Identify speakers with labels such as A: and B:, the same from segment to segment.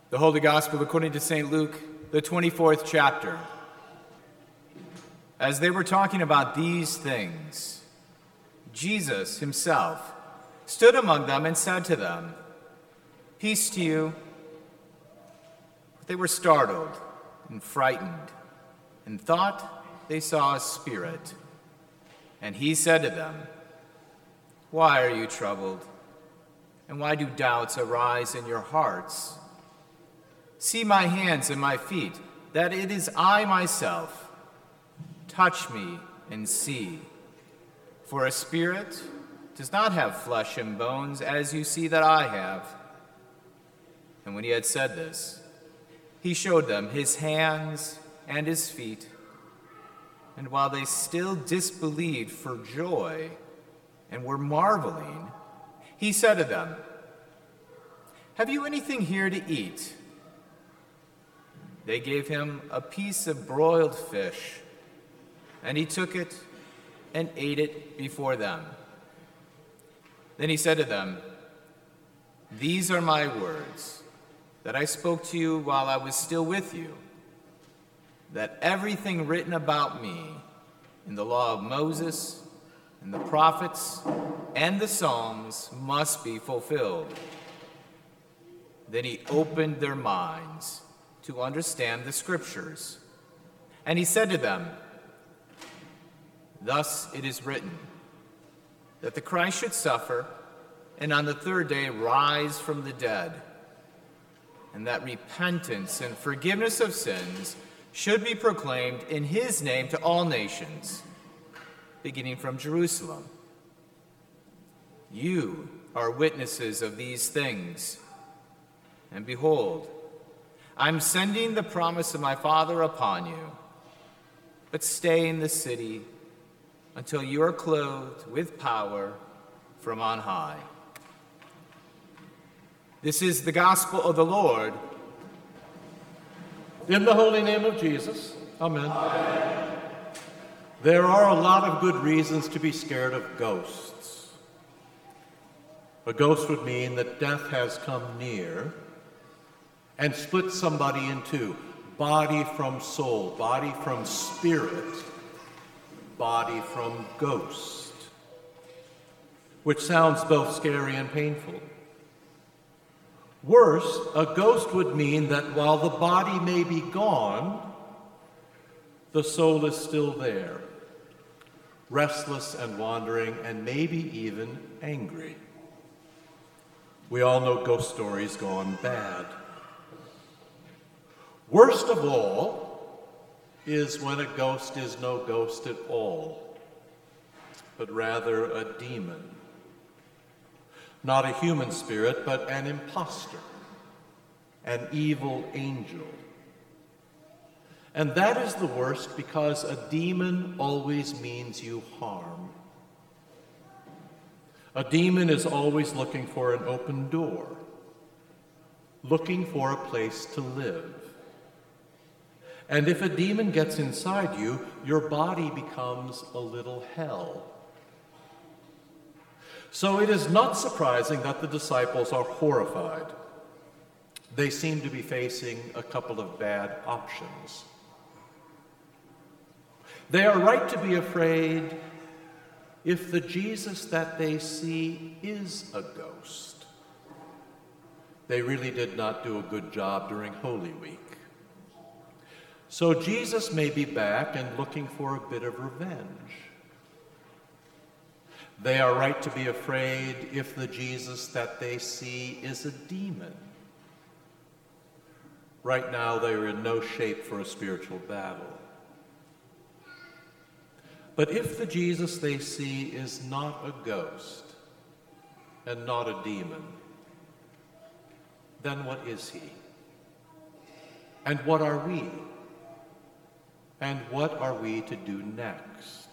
A: The Holy Gospel according to St. Luke, the 24th chapter. As they were talking about these things, Jesus himself stood among them and said to them, "Peace to you." But they were startled and frightened and thought they saw a spirit. And he said to them, "Why are you troubled? And why do doubts arise in your hearts? See my hands and my feet, that it is I myself. Touch me and see. For a spirit does not have flesh and bones, as you see that I have." And when he had said this, he showed them his hands and his feet. And while they still disbelieved for joy and were marveling, he said to them, "Have you anything here to eat?" They gave him a piece of broiled fish, and he took it and ate it before them. Then he said to them, "These are my words that I spoke to you while I was still with you, that everything written about me in the law of Moses and the prophets and the Psalms must be fulfilled." Then he opened their minds to understand the scriptures. And he said to them, "Thus it is written, that the Christ should suffer, and on the third day rise from the dead, and that repentance and forgiveness of sins should be proclaimed in his name to all nations, beginning from Jerusalem. You are witnesses of these things. And behold, I'm sending the promise of my Father upon you, but stay in the city until you are clothed with power from on high." This is the gospel of the Lord.
B: In the holy name of Jesus, amen. There are a lot of good reasons to be scared of ghosts. A ghost would mean that death has come near and split somebody in two, body from soul, body from spirit, body from ghost, which sounds both scary and painful. Worse, a ghost would mean that while the body may be gone, the soul is still there, restless and wandering, and maybe even angry. We all know ghost stories gone bad. Worst of all is when a ghost is no ghost at all, but rather a demon. Not a human spirit, but an impostor, an evil angel. And that is the worst because a demon always means you harm. A demon is always looking for an open door, looking for a place to live. And if a demon gets inside you, your body becomes a little hell. So it is not surprising that the disciples are horrified. They seem to be facing a couple of bad options. They are right to be afraid if the Jesus that they see is a ghost. They really did not do a good job during Holy Week. So Jesus may be back and looking for a bit of revenge. They are right to be afraid if the Jesus that they see is a demon. Right now, they are in no shape for a spiritual battle. But if the Jesus they see is not a ghost and not a demon, then what is he? And what are we? And what are we to do next?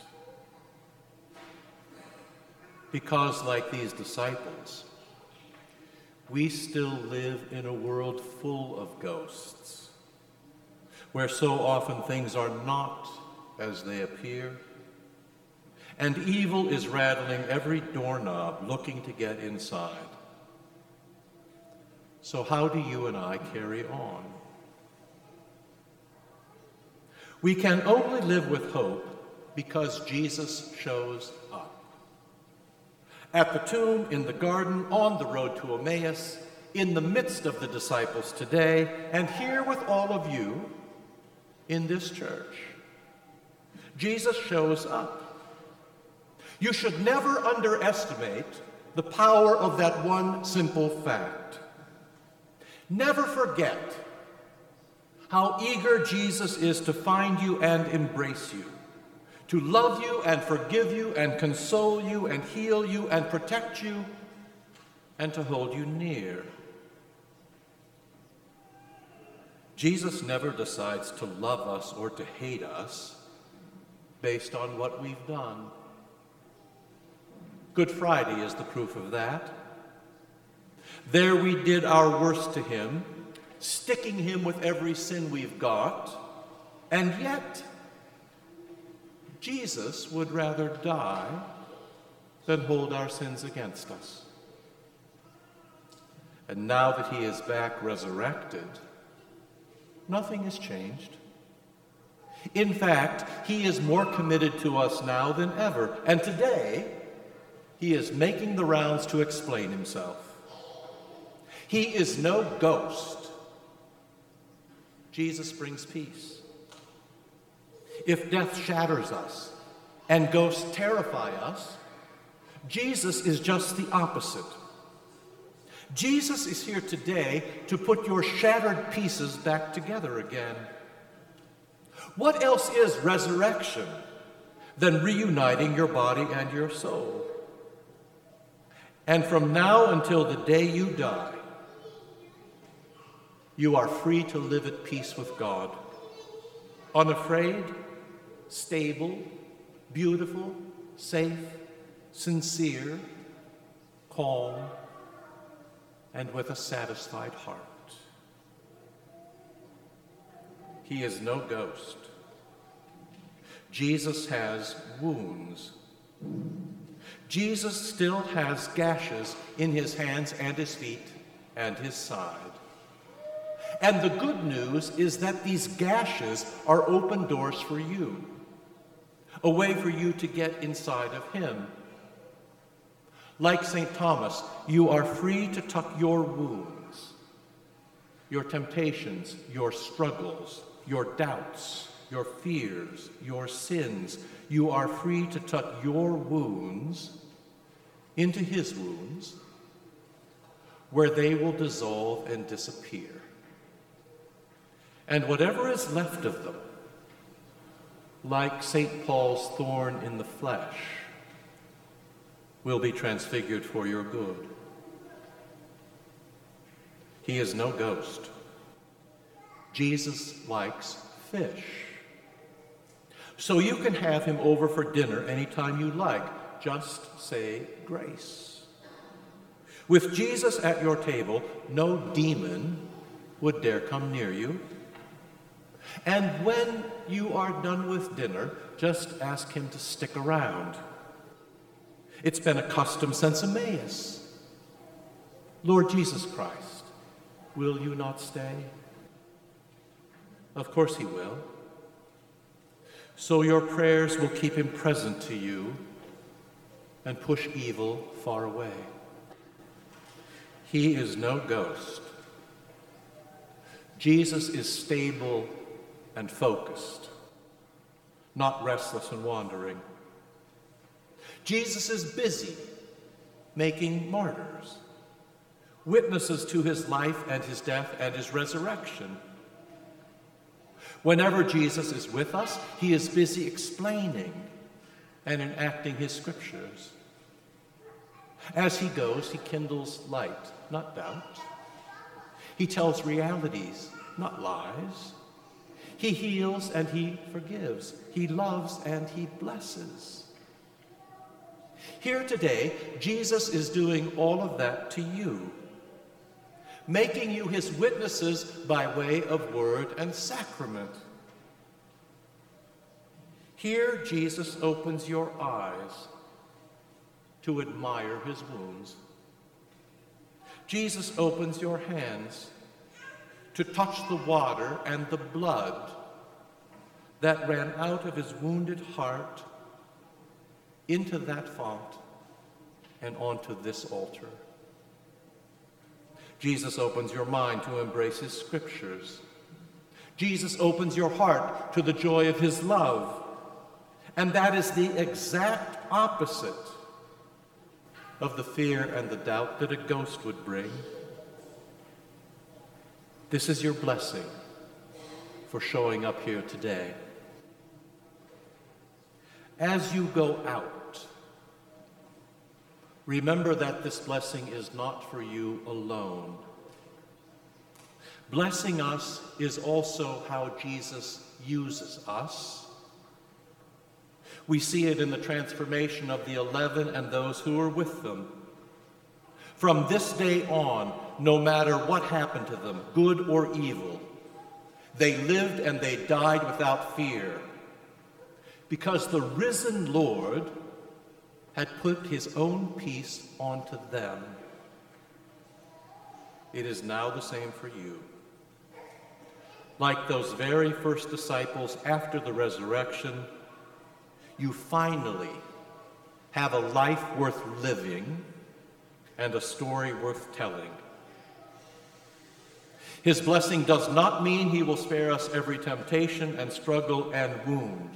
B: Because, like these disciples, we still live in a world full of ghosts, where so often things are not as they appear, and evil is rattling every doorknob looking to get inside. So how do you and I carry on? We can only live with hope because Jesus shows up. At the tomb, in the garden, on the road to Emmaus, in the midst of the disciples today, and here with all of you in this church, Jesus shows up. You should never underestimate the power of that one simple fact. Never forget how eager Jesus is to find you and embrace you, to love you and forgive you and console you and heal you and protect you and to hold you near. Jesus never decides to love us or to hate us based on what we've done. Good Friday is the proof of that. There we did our worst to him, sticking him with every sin we've got, and yet Jesus would rather die than hold our sins against us. And now that he is back resurrected, nothing has changed. In fact, he is more committed to us now than ever, and today he is making the rounds to explain himself. He is no ghost. Jesus brings peace. If death shatters us and ghosts terrify us, Jesus is just the opposite. Jesus is here today to put your shattered pieces back together again. What else is resurrection than reuniting your body and your soul? And from now until the day you die, you are free to live at peace with God, unafraid, stable, beautiful, safe, sincere, calm, and with a satisfied heart. He is no ghost. Jesus has wounds. Jesus still has gashes in his hands and his feet and his side. And the good news is that these gashes are open doors for you, a way for you to get inside of him. Like St. Thomas, you are free to tuck your wounds, your temptations, your struggles, your doubts, your fears, your sins. You are free to tuck your wounds into his wounds, where they will dissolve and disappear. And whatever is left of them, like St. Paul's thorn in the flesh, will be transfigured for your good. He is no ghost. Jesus likes fish. So you can have him over for dinner anytime you like. Just say grace. With Jesus at your table, no demon would dare come near you. And when you are done with dinner, just ask him to stick around. It's been a custom since Emmaus. Lord Jesus Christ, will you not stay? Of course he will. So your prayers will keep him present to you and push evil far away. He is no ghost. Jesus is stable and focused, not restless and wandering. Jesus is busy making martyrs, witnesses to his life and his death and his resurrection. Whenever Jesus is with us, he is busy explaining and enacting his scriptures. As he goes, he kindles light, not doubt. He tells realities, not lies. He heals and he forgives. He loves and he blesses. Here today, Jesus is doing all of that to you, making you his witnesses by way of word and sacrament. Here, Jesus opens your eyes to admire his wounds, Jesus opens your hands to touch the water and the blood that ran out of his wounded heart into that font and onto this altar. Jesus opens your mind to embrace his scriptures. Jesus opens your heart to the joy of his love. And that is the exact opposite of the fear and the doubt that a ghost would bring. This is your blessing for showing up here today. As you go out, remember that this blessing is not for you alone. Blessing us is also how Jesus uses us. We see it in the transformation of the 11 and those who were with them. From this day on, no matter what happened to them, good or evil, they lived and they died without fear, because the risen Lord had put his own peace onto them. It is now the same for you. Like those very first disciples after the resurrection, you finally have a life worth living and a story worth telling. His blessing does not mean he will spare us every temptation and struggle and wound.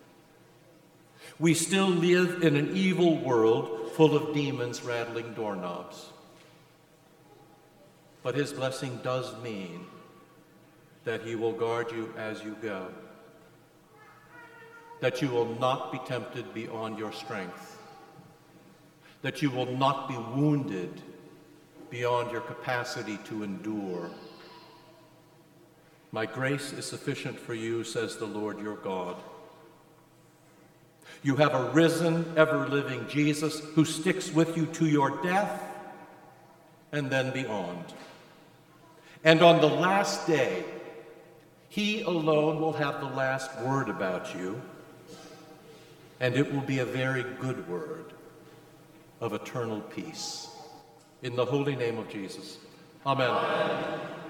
B: We still live in an evil world full of demons rattling doorknobs. But his blessing does mean that he will guard you as you go, that you will not be tempted beyond your strength, that you will not be wounded beyond your capacity to endure. My grace is sufficient for you, says the Lord your God. You have a risen, ever-living Jesus who sticks with you to your death and then beyond. And on the last day, he alone will have the last word about you, and it will be a very good word of eternal peace. In the holy name of Jesus. Amen. Amen.